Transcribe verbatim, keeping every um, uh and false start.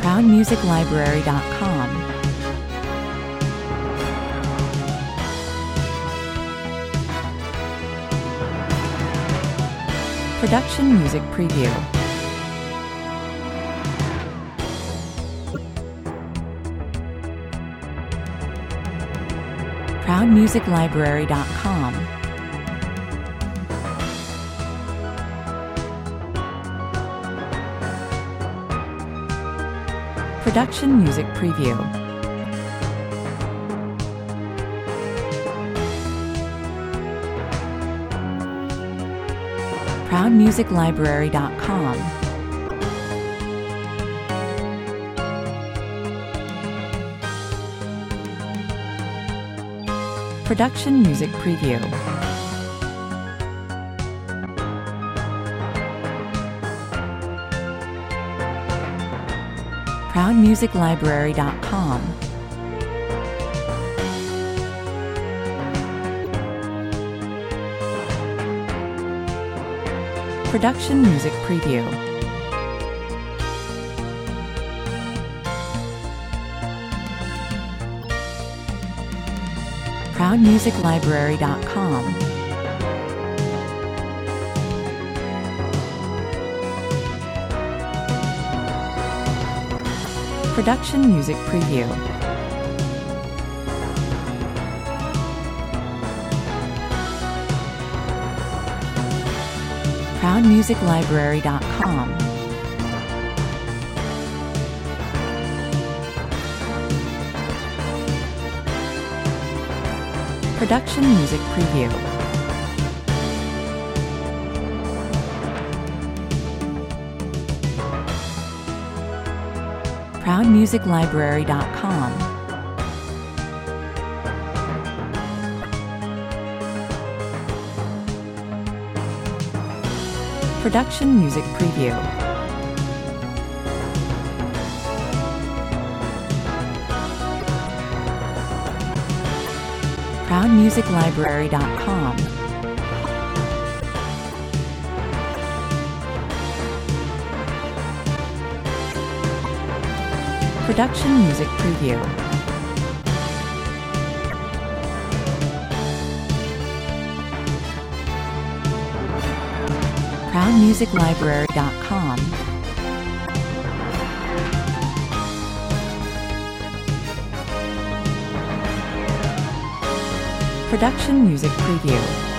proud music library dot com. Production Music Preview. proud music library dot com. Production Music Preview. proud music library dot com. Production Music Preview. proud music library dot com. Production Music Preview. proud music library dot com. Production Music Preview. proud music library dot com. Production Music Preview. proud music library dot com. Production Music Preview. proud music library dot com. Production Music Preview. proud music library dot com. Production Music Preview.